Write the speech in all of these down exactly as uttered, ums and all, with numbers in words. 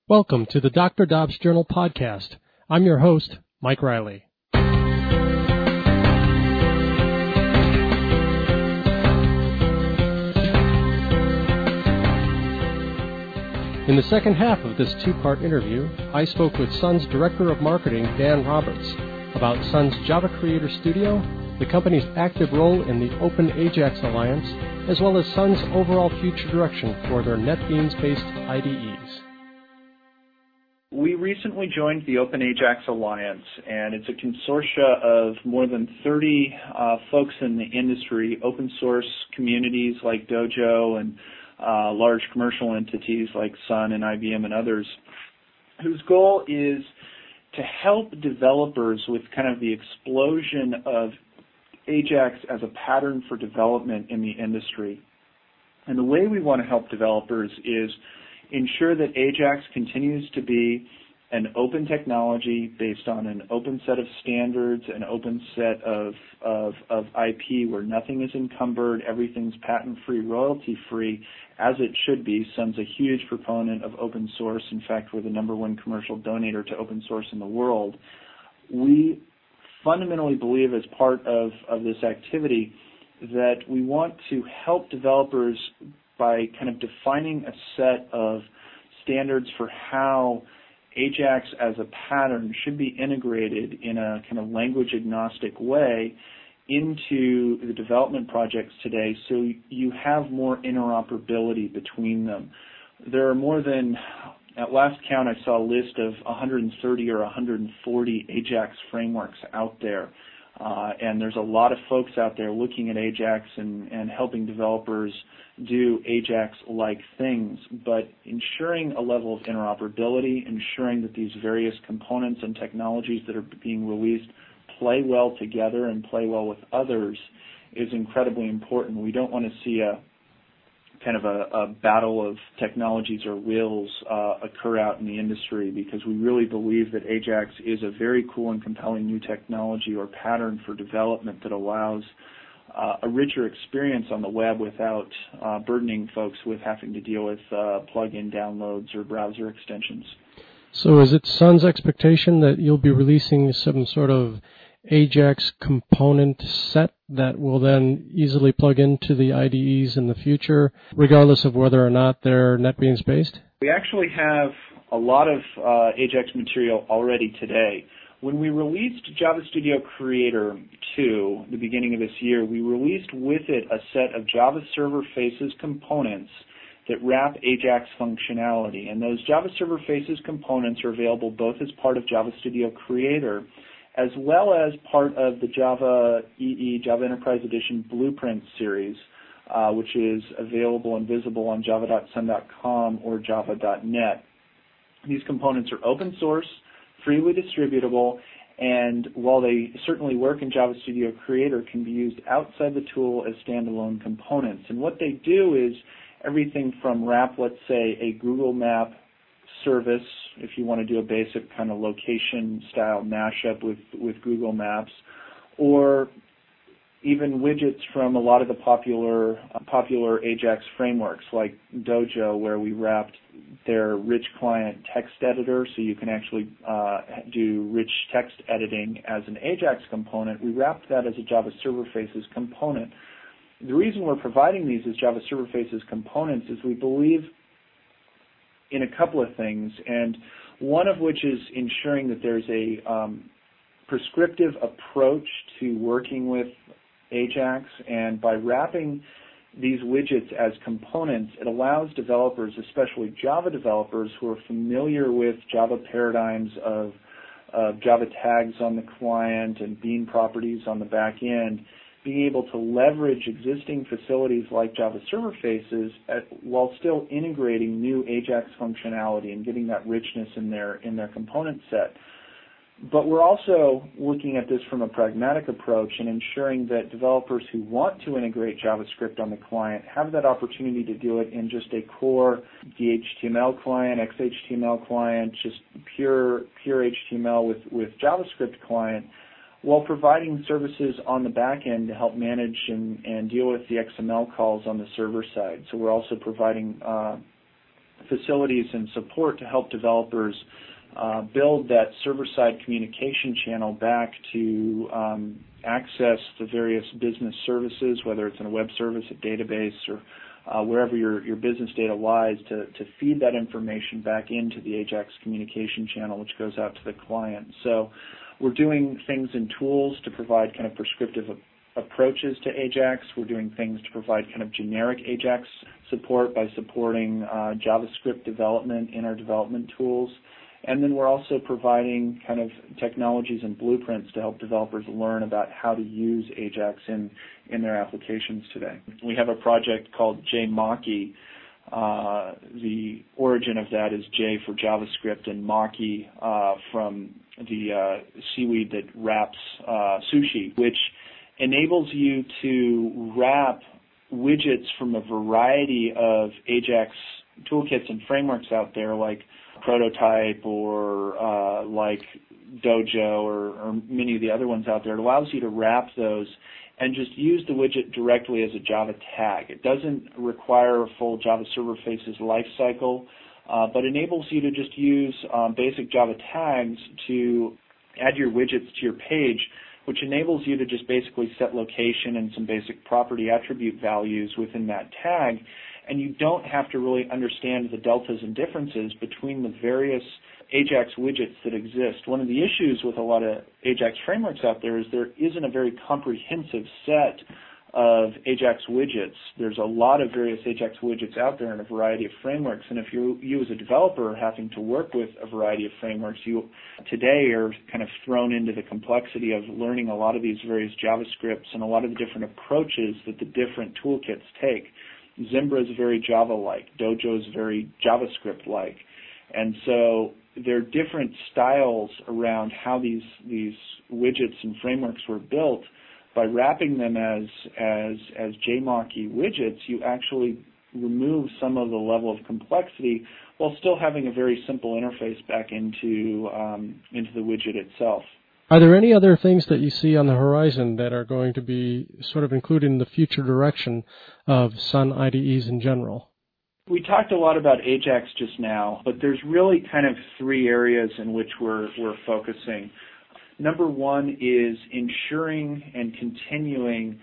Welcome to the Doctor Dobbs Journal podcast. I'm your host, Mike Riley. In the second half of this two-part interview, I spoke with Sun's Director of Marketing, Dan Roberts, about Sun's Java Creator Studio, the company's active role in the Open Ajax Alliance, as well as Sun's overall future direction for their NetBeans-based I D Es. We recently joined the Open Ajax Alliance, and it's a consortia of more than thirty uh, folks in the industry, open source communities like Dojo and uh, large commercial entities like Sun and I B M and others, whose goal is to help developers with kind of the explosion of Ajax as a pattern for development in the industry. And the way we want to help developers is ensure that Ajax continues to be an open technology based on an open set of standards, an open set of, of, of I P where nothing is encumbered, everything's patent-free, royalty-free, as it should be. Sun's a huge proponent of open source. In fact, we're the number one commercial donator to open source in the world. We fundamentally believe as part of, of this activity that we want to help developers by kind of defining a set of standards for how Ajax as a pattern should be integrated in a kind of language agnostic way into the development projects today so you have more interoperability between them. There are more than, at last count I saw a list of one hundred thirty or one hundred forty Ajax frameworks out there. Uh, and there's a lot of folks out there looking at Ajax and, and helping developers do Ajax-like things, but ensuring a level of interoperability, ensuring that these various components and technologies that are being released play well together and play well with others is incredibly important. We don't want to see a kind of a, a battle of technologies or wills uh, occur out in the industry, because we really believe that Ajax is a very cool and compelling new technology or pattern for development that allows uh, a richer experience on the web without uh, burdening folks with having to deal with uh, plug-in downloads or browser extensions. So is it Sun's expectation that you'll be releasing some sort of Ajax component set that will then easily plug into the I D Es in the future, regardless of whether or not they're NetBeans based? We actually have a lot of uh, Ajax material already today. When we released Java Studio Creator two, the beginning of this year, we released with it a set of Java Server Faces components that wrap Ajax functionality. And those Java Server Faces components are available both as part of Java Studio Creator as well as part of the Java E E, Java Enterprise Edition Blueprint series, uh, which is available and visible on java dot sun dot com or java dot net. These components are open source, freely distributable, and while they certainly work in Java Studio Creator, can be used outside the tool as standalone components. And what they do is everything from wrap, let's say, a Google Map service, if you want to do a basic kind of location-style mashup with, with Google Maps, or even widgets from a lot of the popular uh, popular Ajax frameworks like Dojo, where we wrapped their rich client text editor so you can actually uh, do rich text editing as an Ajax component. We wrapped that as a Java Server Faces component. The reason we're providing these as Java Server Faces components is we believe in a couple of things, and one of which is ensuring that there's a um, prescriptive approach to working with Ajax, and by wrapping these widgets as components, it allows developers, especially Java developers who are familiar with Java paradigms of uh, Java tags on the client and Bean properties on the back end, being able to leverage existing facilities like Java Server Faces at, while still integrating new Ajax functionality and getting that richness in their in their component set. But we're also looking at this from a pragmatic approach and ensuring that developers who want to integrate JavaScript on the client have that opportunity to do it in just a core D H T M L client, X H T M L client, just pure pure H T M L with, with JavaScript client, while providing services on the back end to help manage and, and deal with the X M L calls on the server side. So we're also providing uh, facilities and support to help developers uh, build that server-side communication channel back to um, access the various business services, whether it's in a web service, a database, or uh, wherever your, your business data lies, to, to feed that information back into the Ajax communication channel, which goes out to the client. So we're doing things in tools to provide kind of prescriptive approaches to Ajax. We're doing things to provide kind of generic Ajax support by supporting uh, JavaScript development in our development tools. And then we're also providing kind of technologies and blueprints to help developers learn about how to use Ajax in, in their applications today. We have a project called JMockey. Uh, the origin of that is J for JavaScript and Maki uh, from the uh, seaweed that wraps uh, sushi, which enables you to wrap widgets from a variety of Ajax toolkits and frameworks out there, like Prototype or uh, like Dojo or, or many of the other ones out there. It allows you to wrap those and just use the widget directly as a Java tag. It doesn't require a full Java Server Faces lifecycle, uh, but enables you to just use um, basic Java tags to add your widgets to your page, which enables you to just basically set location and some basic property attribute values within that tag. And you don't have to really understand the deltas and differences between the various Ajax widgets that exist. One of the issues with a lot of Ajax frameworks out there is there isn't a very comprehensive set of Ajax widgets. There's a lot of various Ajax widgets out there in a variety of frameworks, and if you, you as a developer are having to work with a variety of frameworks, you today are kind of thrown into the complexity of learning a lot of these various JavaScripts and a lot of the different approaches that the different toolkits take. Zimbra is very Java-like. Dojo is very JavaScript-like. And so there are different styles around how these, these widgets and frameworks were built. By wrapping them as, as, as JMockey widgets, you actually remove some of the level of complexity while still having a very simple interface back into, um, into the widget itself. Are there any other things that you see on the horizon that are going to be sort of included in the future direction of Sun I D Es in general? We talked a lot about Ajax just now, but there's really kind of three areas in which we're, we're focusing. Number one is ensuring and continuing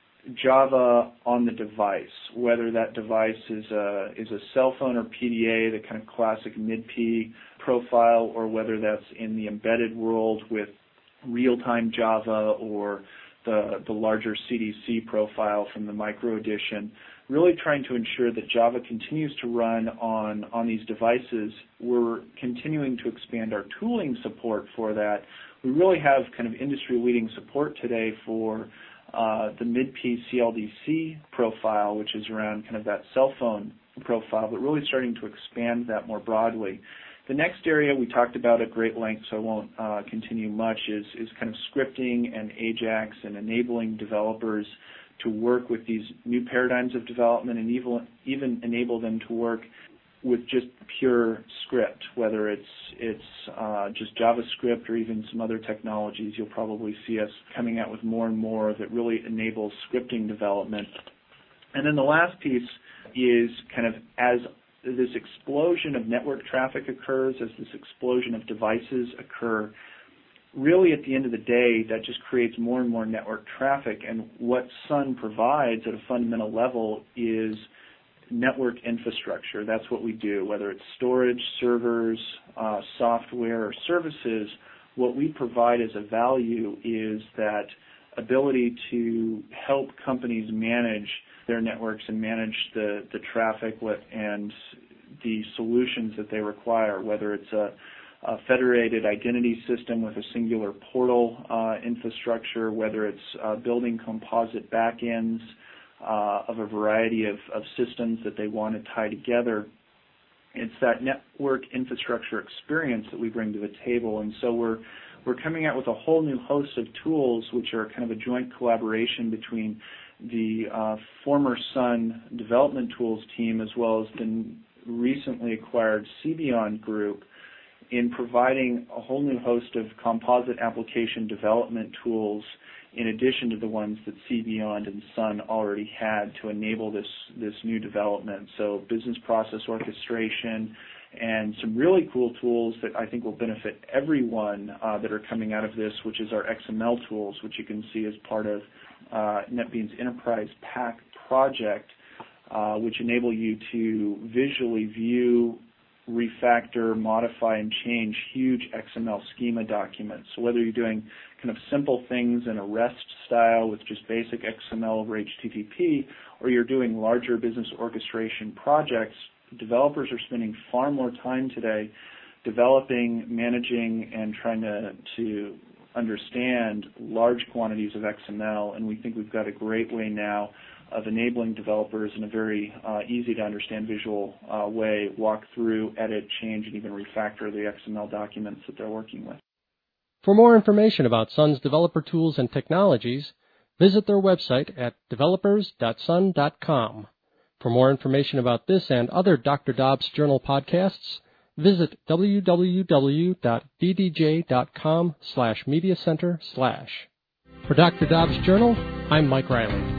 Java on the device, whether that device is a, is a cell phone or P D A, the kind of classic mid P profile, or whether that's in the embedded world with real-time Java or the, the larger C D C profile from the micro edition. Really trying to ensure that Java continues to run on, on these devices. We're continuing to expand our tooling support for that. We really have kind of industry-leading support today for uh, the mid-P C L D C profile, which is around kind of that cell phone profile, but really starting to expand that more broadly. The next area we talked about at great length, so I won't uh, continue much, is, is kind of scripting and Ajax and enabling developers to work with these new paradigms of development and even, even enable them to work with just pure script, whether it's it's uh, just JavaScript or even some other technologies. You'll probably see us coming out with more and more that really enables scripting development. And then the last piece is kind of as this explosion of network traffic occurs, as this explosion of devices occur, really at the end of the day, that just creates more and more network traffic. And what Sun provides at a fundamental level is network infrastructure. That's what we do, whether it's storage, servers, uh, software, or services. What we provide as a value is that ability to help companies manage their networks and manage the, the traffic and the solutions that they require, whether it's a, a federated identity system with a singular portal uh, infrastructure, whether it's uh, building composite backends uh, of a variety of, of systems that they want to tie together. It's that network infrastructure experience that we bring to the table, and so we're we're coming out with a whole new host of tools which are kind of a joint collaboration between the uh, former Sun development tools team as well as the recently acquired Cebion group in providing a whole new host of composite application development tools in addition to the ones that CBeyond and Sun already had to enable this, this new development. So business process orchestration and some really cool tools that I think will benefit everyone uh, that are coming out of this, which is our X M L tools, which you can see as part of uh, NetBeans Enterprise Pack project, uh, which enable you to visually view, refactor, modify, and change huge X M L schema documents. So whether you're doing kind of simple things in a REST style with just basic X M L over H T T P, or you're doing larger business orchestration projects, developers are spending far more time today developing, managing, and trying to, to understand large quantities of X M L, and we think we've got a great way now of enabling developers in a very uh, easy-to-understand visual uh, way, walk through, edit, change, and even refactor the X M L documents that they're working with. For more information about Sun's developer tools and technologies, visit their website at developers dot sun dot com. For more information about this and other Doctor Dobbs Journal podcasts, visit w w w dot d d j dot com slash media center slash. For Doctor Dobbs Journal, I'm Mike Riley.